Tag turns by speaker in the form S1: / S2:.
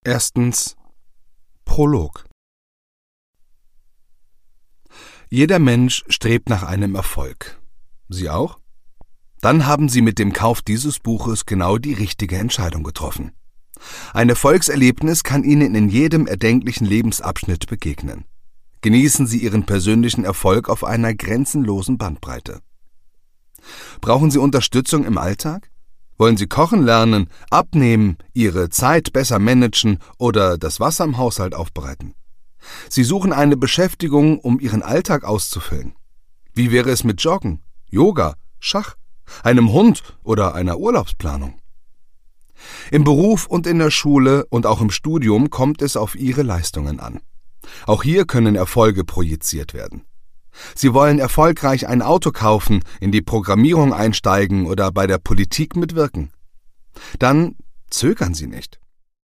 S1: Erstens Prolog. Jeder Mensch strebt nach einem Erfolg. Sie auch? Dann haben Sie mit dem Kauf dieses Buches genau die richtige Entscheidung getroffen. Ein Erfolgserlebnis kann Ihnen in jedem erdenklichen Lebensabschnitt begegnen. Genießen Sie Ihren persönlichen Erfolg auf einer grenzenlosen Bandbreite. Brauchen Sie Unterstützung im Alltag? Wollen Sie kochen lernen, abnehmen, Ihre Zeit besser managen oder das Wasser im Haushalt aufbereiten? Sie suchen eine Beschäftigung, um Ihren Alltag auszufüllen. Wie wäre es mit Joggen, Yoga, Schach, einem Hund oder einer Urlaubsplanung? Im Beruf und in der Schule und auch im Studium kommt es auf Ihre Leistungen an. Auch hier können Erfolge projiziert werden. Sie wollen erfolgreich ein Auto kaufen, in die Programmierung einsteigen oder bei der Politik mitwirken. Dann zögern Sie nicht.